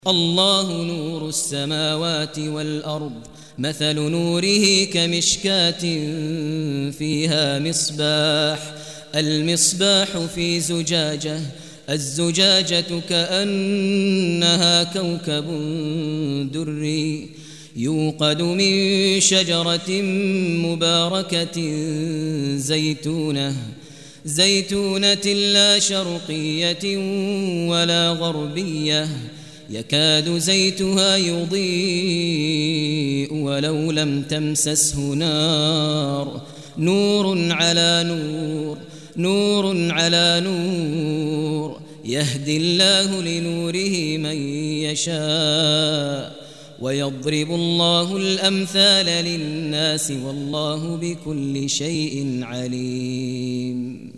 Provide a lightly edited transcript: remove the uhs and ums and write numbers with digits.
الله نور السماوات والأرض مثل نوره كمشكاة فيها مصباح المصباح في زجاجة الزجاجة كأنها كوكب دري يوقد من شجرة مباركة زيتونة لا شرقية ولا غربية يكاد زيتها يضيء ولو لم تمسسه نار نور على نور يهدي الله لنوره من يشاء ويضرب الله الأمثال للناس والله بكل شيء عليم.